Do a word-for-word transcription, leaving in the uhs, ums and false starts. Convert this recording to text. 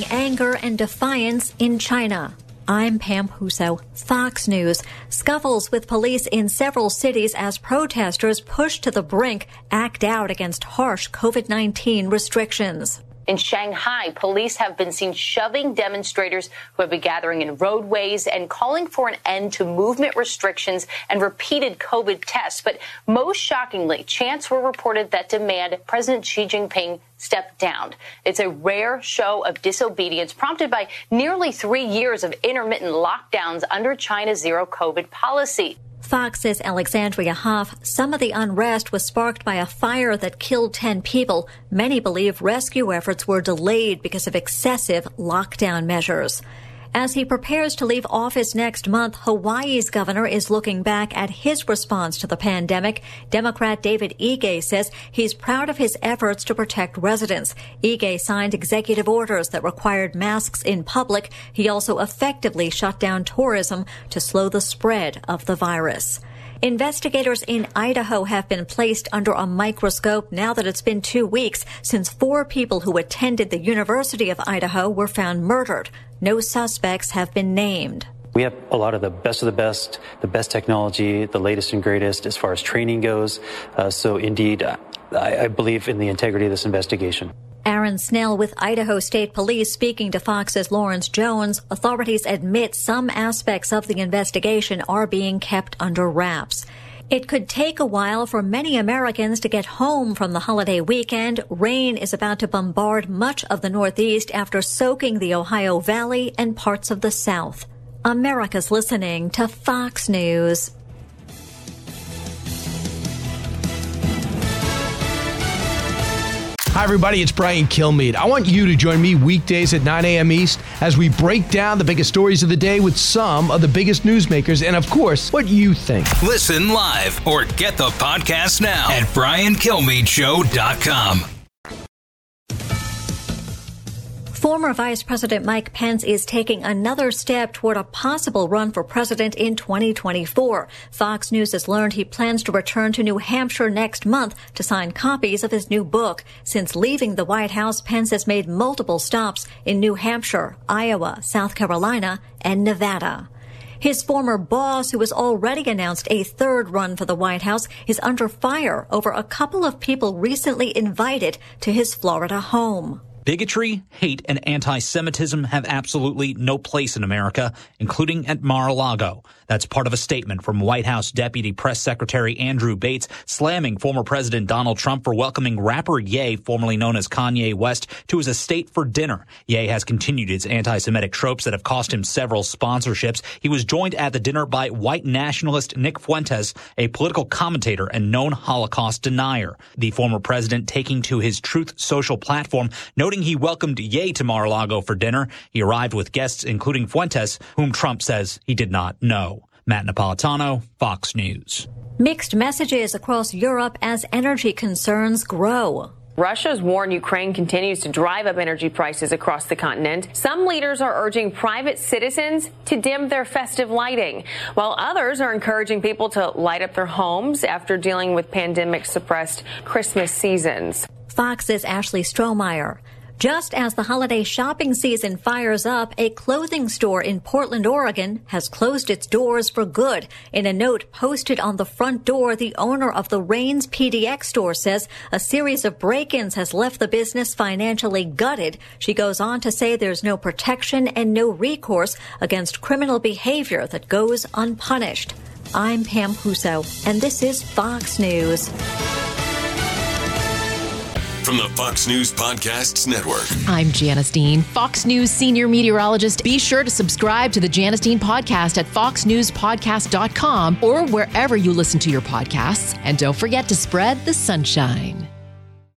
stirring anger and defiance in China. I'm Pam Huso, Fox News. Scuffles with police in several cities as protesters pushed to the brink act out against harsh COVID nineteen restrictions. In Shanghai, police have been seen shoving demonstrators who have been gathering in roadways and calling for an end to movement restrictions and repeated COVID tests. But most shockingly, chants were reported that demand President Xi Jinping step down. It's a rare show of disobedience prompted by nearly three years of intermittent lockdowns under China's zero COVID policy. Fox's Alexandria Hoff, some of the unrest was sparked by a fire that killed ten people. Many believe rescue efforts were delayed because of excessive lockdown measures. As he prepares to leave office next month, Hawaii's governor is looking back at his response to the pandemic. Democrat David Ige says he's proud of his efforts to protect residents. Ige signed executive orders that required masks in public. He also effectively shut down tourism to slow the spread of the virus. Investigators in Idaho have been placed under a microscope now that it's been two weeks since four people who attended the University of Idaho were found murdered. No suspects have been named. We have a lot of the best of the best, the best technology, the latest and greatest as far as training goes. Uh, so indeed, I, I believe in the integrity of this investigation. Aaron Snell with Idaho State Police speaking to Fox's Lawrence Jones. Authorities admit some aspects of the investigation are being kept under wraps. It could take a while for many Americans to get home from the holiday weekend. Rain is about to bombard much of the Northeast after soaking the Ohio Valley and parts of the South. America's listening to Fox News. Hi, everybody. It's Brian Kilmeade. I want you to join me weekdays at nine a.m. East as we break down the biggest stories of the day with some of the biggest newsmakers and, of course, what you think. Listen live or get the podcast now at brian kilmeade show dot com. Former Vice President Mike Pence is taking another step toward a possible run for president in twenty twenty-four. Fox News has learned he plans to return to New Hampshire next month to sign copies of his new book. Since leaving the White House, Pence has made multiple stops in New Hampshire, Iowa, South Carolina, and Nevada. His former boss, who has already announced a third run for the White House, is under fire over a couple of people recently invited to his Florida home. Bigotry, hate, and anti-Semitism have absolutely no place in America, including at Mar-a-Lago. That's part of a statement from White House Deputy Press Secretary Andrew Bates slamming former President Donald Trump for welcoming rapper Ye, formerly known as Kanye West, to his estate for dinner. Ye has continued his anti-Semitic tropes that have cost him several sponsorships. He was joined at the dinner by white nationalist Nick Fuentes, a political commentator and known Holocaust denier. The former president taking to his Truth Social platform, noting he welcomed Ye to Mar-a-Lago for dinner. He arrived with guests including Fuentes, whom Trump says he did not know. Matt Napolitano, Fox News. Mixed messages across Europe as energy concerns grow. Russia's war in Ukraine continues to drive up energy prices across the continent. Some leaders are urging private citizens to dim their festive lighting, while others are encouraging people to light up their homes after dealing with pandemic-suppressed Christmas seasons. Fox's Ashley Strohmeyer. Just as the holiday shopping season fires up, a clothing store in Portland, Oregon has closed its doors for good. In a note posted on the front door, the owner of the Rains P D X store says a series of break-ins has left the business financially gutted. She goes on to say there's no protection and no recourse against criminal behavior that goes unpunished. I'm Pam Huso, and this is Fox News. From the Fox News Podcasts Network. I'm Janice Dean, Fox News senior meteorologist. Be sure to subscribe to the Janice Dean podcast at fox news podcast dot com or wherever you listen to your podcasts. And don't forget to spread the sunshine.